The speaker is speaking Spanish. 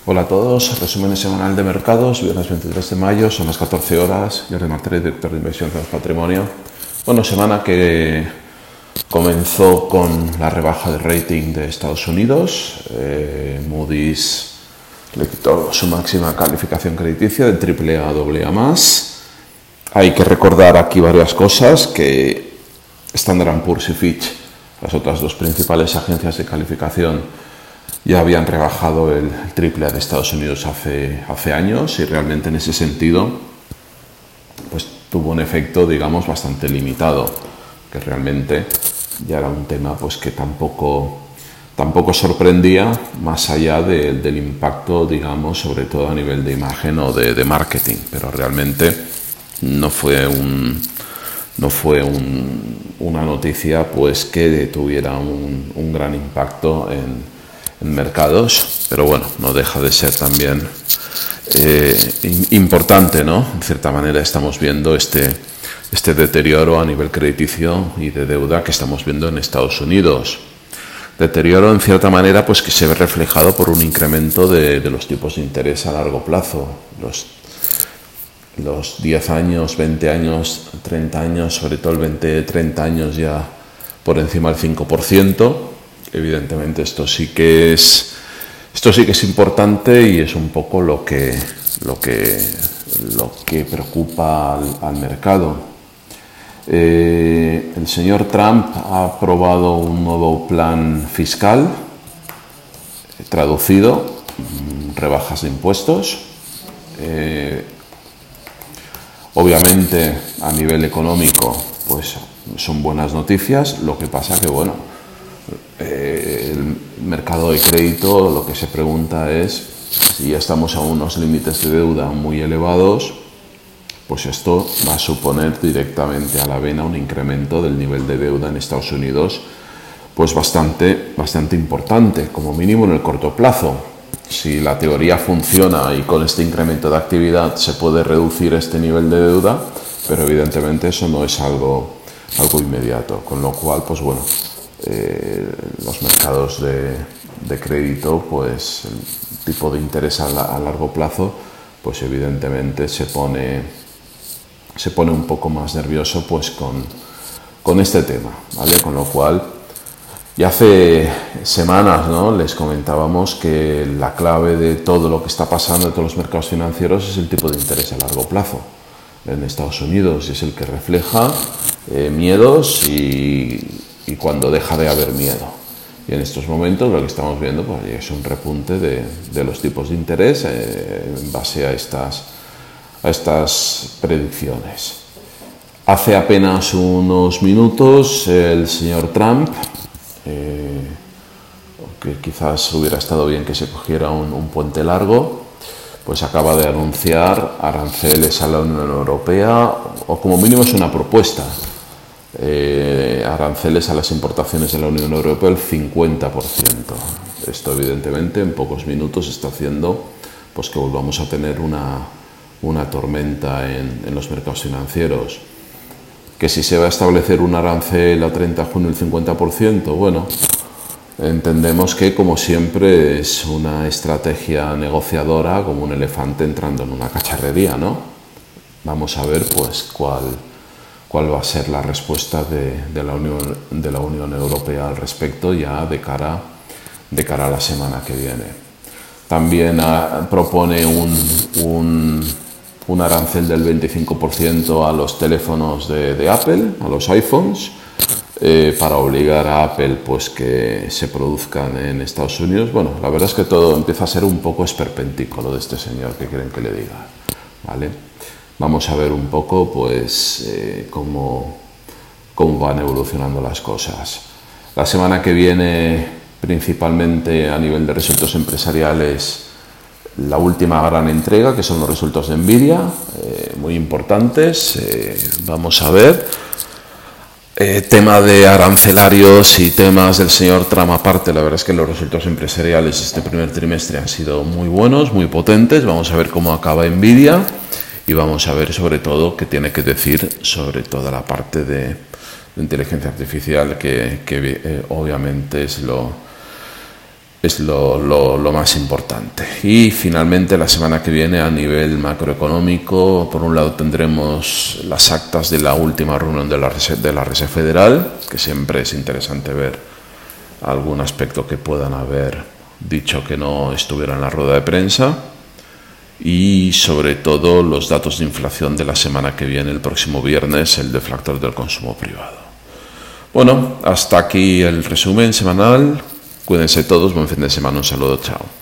Hola a todos, resumen semanal de mercados, viernes 23 de mayo, son las 14 horas, Jordi Martínez, director de inversión de Patrimonio. Bueno, semana que comenzó con la rebaja de rating de Estados Unidos. Moody's le quitó su máxima calificación crediticia de AAA a AA+. Hay que recordar aquí varias cosas, que Standard & Poor's y Fitch, las otras dos principales agencias de calificación, ya habían rebajado el AAA de Estados Unidos hace años, y realmente en ese sentido pues tuvo un efecto, digamos, bastante limitado, que realmente ya era un tema pues que tampoco sorprendía, más allá del impacto, digamos, sobre todo a nivel de imagen o de marketing, pero realmente no fue una noticia pues que tuviera un gran impacto en mercados, pero bueno, no deja de ser también importante, ¿no? En cierta manera estamos viendo este deterioro a nivel crediticio y de deuda que estamos viendo en Estados Unidos. Deterioro, en cierta manera, pues que se ve reflejado por un incremento de los tipos de interés a largo plazo. Los 10 años, 20 años, 30 años, sobre todo el 20-30 años ya por encima del 5%. Evidentemente esto sí que es importante y es un poco lo que preocupa al mercado. El señor Trump ha aprobado un nuevo plan fiscal, traducido, rebajas de impuestos. Obviamente a nivel económico pues son buenas noticias, lo que pasa que bueno, el mercado de crédito lo que se pregunta es si ya estamos a unos límites de deuda muy elevados, pues esto va a suponer directamente a la vena un incremento del nivel de deuda en Estados Unidos pues bastante importante, como mínimo en el corto plazo. Si la teoría funciona y con este incremento de actividad se puede reducir este nivel de deuda, pero evidentemente eso no es algo inmediato, con lo cual pues bueno, los mercados de crédito, pues el tipo de interés a largo plazo, pues evidentemente se pone un poco más nervioso pues con este tema, ¿vale? Con lo cual, ya hace semanas, ¿no?, les comentábamos que la clave de todo lo que está pasando en todos los mercados financieros es el tipo de interés a largo plazo en Estados Unidos, y es el que refleja miedos y cuando deja de haber miedo. Y en estos momentos lo que estamos viendo pues es un repunte de los tipos de interés en base a estas predicciones. Hace apenas unos minutos el señor Trump, que quizás hubiera estado bien que se cogiera un puente largo, pues acaba de anunciar aranceles a la Unión Europea, o como mínimo es una propuesta, aranceles a las importaciones de la Unión Europea del 50%. Esto evidentemente en pocos minutos está haciendo pues que volvamos a tener una tormenta en los mercados financieros. Que si se va a establecer un arancel a 30 de junio del 50%, bueno, entendemos que como siempre es una estrategia negociadora, como un elefante entrando en una cacharrería, ¿no? Vamos a ver pues cuál va a ser la respuesta de la Unión Europea al respecto, ya de cara a la semana que viene. También propone un arancel del 25% a los teléfonos de Apple, a los iPhones, para obligar a Apple pues que se produzcan en Estados Unidos. Bueno, la verdad es que todo empieza a ser un poco esperpéntico lo de este señor, que quieren que le diga, ¿vale? Vamos a ver un poco pues cómo van evolucionando las cosas. La semana que viene, principalmente a nivel de resultados empresariales, la última gran entrega, que son los resultados de Nvidia, muy importantes. Vamos a ver. Tema de arancelarios y temas del señor Trump aparte, la verdad es que los resultados empresariales este primer trimestre han sido muy buenos, muy potentes. Vamos a ver cómo acaba Nvidia y vamos a ver sobre todo qué tiene que decir sobre toda la parte de inteligencia artificial, que obviamente es es lo más importante. Y finalmente la semana que viene a nivel macroeconómico, por un lado tendremos las actas de la última reunión de la Reserva Federal, que siempre es interesante ver algún aspecto que puedan haber dicho que no estuviera en la rueda de prensa, y sobre todo los datos de inflación de la semana que viene, el próximo viernes, el deflactor del consumo privado. Bueno, hasta aquí el resumen semanal. Cuídense todos, buen fin de semana, un saludo, chao.